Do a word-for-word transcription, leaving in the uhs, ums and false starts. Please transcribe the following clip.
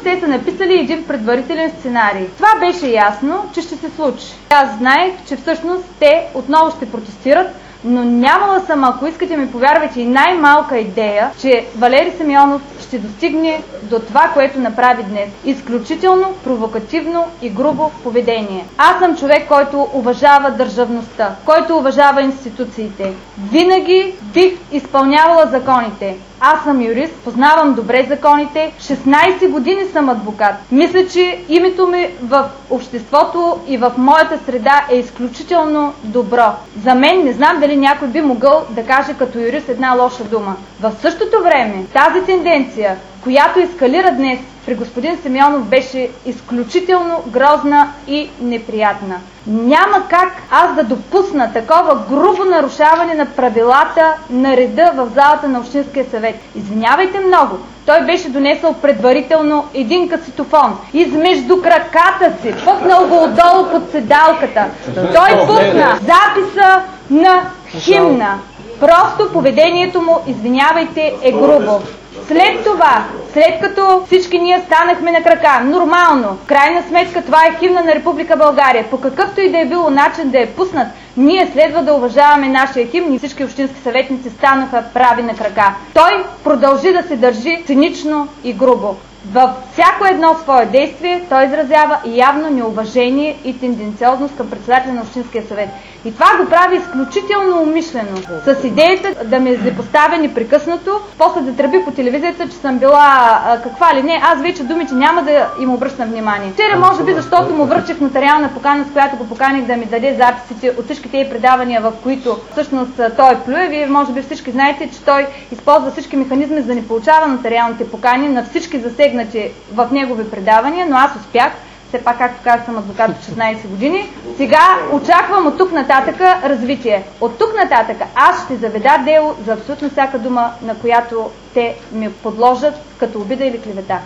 те са написали един предварителен сценарий. Това беше ясно, че ще се случи. Аз знаех, че всъщност те отново ще протестират, но нямала съм, ако искате ми повярвайте, и най-малка идея, че Валери Симеонов ще достигне до това, което направи днес. Изключително провокативно и грубо поведение. Аз съм човек, който уважава държавността, който уважава институциите. Винаги бих изпълнявала законите. Аз съм юрист, познавам добре законите, шестнайсет години съм адвокат. Мисля, че името ми в обществото и в моята среда е изключително добро. За мен не знам дали някой би могъл да каже като юрист една лоша дума. В същото време тази тенденция, която ескалира днес при господин Симеонов, беше изключително грозна и неприятна. Няма как аз да допусна такова грубо нарушаване на правилата на реда в залата на Общинския съвет. Извинявайте много, той беше донесъл предварително един касетофон. Измежду краката си, пъкнал го отдолу под седалката. Той пусна записа на химна. Просто поведението му, извинявайте, е грубо. След това, след като всички ние станахме на крака, нормално, в крайна сметка това е химна на Република България, по какъвто и да е било начин да е пуснат, ние следва да уважаваме нашия химн и всички общински съветници станаха прави на крака. Той продължи да се държи цинично и грубо. Във всяко едно свое действие той изразява явно неуважение и тенденциозност към председателя на Общинския съвет. И това го прави изключително умишлено, с идеята да ме запоставя непрекъснато, после да тръби по телевизията, че съм била а, каква ли не, аз вече думите няма да им обръщам внимание. Вчера, може би, защото му връчих нотариална покана, с която го поканих да ми даде записите от всички тези предавания, в които всъщност той плюе. Вие може би всички знаете, че той използва всички механизми, за да не получава нотариалните покани на всички засегнати в негови предавания, но аз успях. Все пак, както казах, съм адвокат от шестнайсет години. Сега очаквам от тук нататъка развитие. От тук нататъка аз ще заведа дело за абсолютно всяка дума, на която те ме подложат като обида или клевета.